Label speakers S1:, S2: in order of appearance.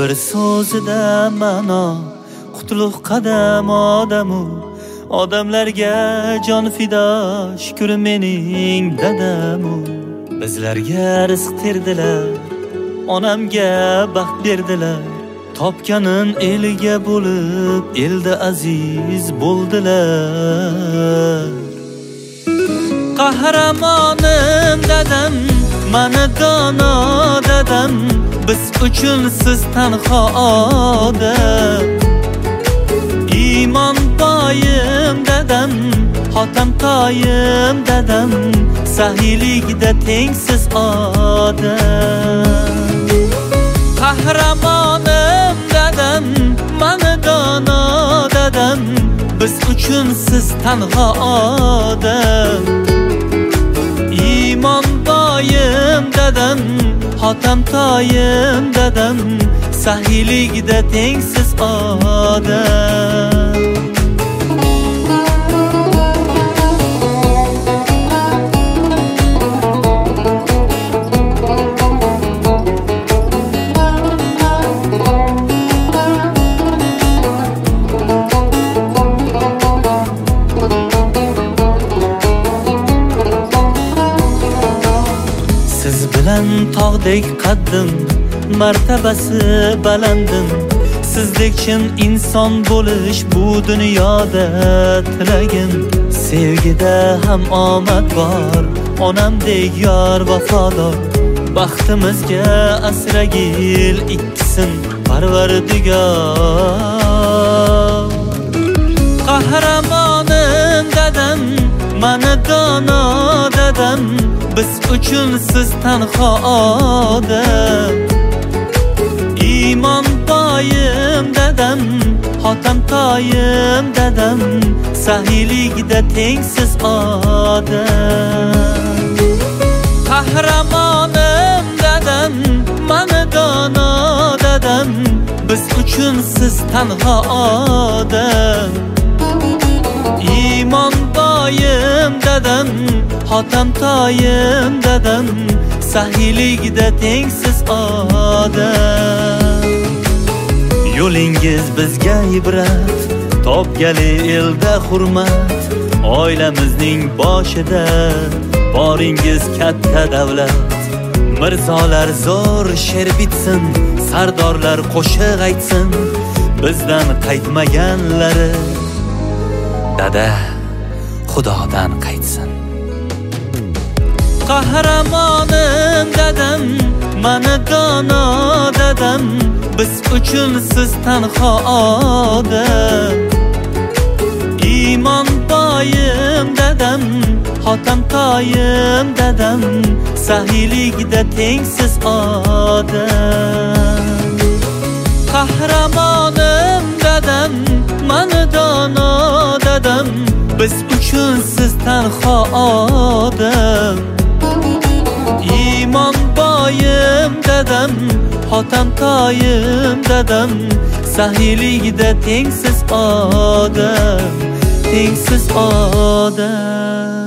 S1: bir so'zida ma'no, qutlug' qadam odamu odamlarga jon fido, shukr mening dadamu. Bizlarga rizq terdilar, onamga baxt berdilar, topganin elga bo'lib elda aziz bo'ldilar. Qahramonim dadam, mana dono dadam, biz uchun siz tanho odam. Iymon boyim dadam, xotam toyim dadam, sahiylikda tengsiz odam. Qahramonim dadam, mana dono dadam, biz uchun siz tanho odam. Iymon boyim dadam, xotam toyim dadam, sahiylikda tengsiz odam. Siz bilan tog'dek qaddim, martabasi balandim. Sizdek chin inson bo'lish bu dunyoda tilagim. Sevgida ham omad bor, onamdek yor vafodor. Baxtimizga asragil ikkisin Parvardigor. Qahramonim dadam, mana dono dadam, biz uchun siz tanho odam. Iymon boyim dadam, xotam toyim dadam, sahiylikda tengsiz odam. Qahramonim dadam, mana dono dadam, biz uchun siz tanho odam. Iymon boyim dadam, xotam toyim dadam, sahiylikda tengsiz odam. Yo'lingiz bizga ibrat, topgali elda hurmat. Oilamizning boshida boringiz katta davlat. Mirzolar zo'r she'r bitsin, sardorlar qo'shiq aytsin, bizdan qaytmaganlari dada Xudodan qaytsin. Qahramonim dadam, mana dono dadam, biz uchun siz tanho odam. Iymon boyim dadam, xotam toyim dadam, sahiylikda tengsiz odam. Qahramonim dadam, mana dono dadam, biz uchun siz tanho odam. Iymon boyim dadam, xotam toyim dadam, sahiylikda tengsiz odam, tengsiz odam.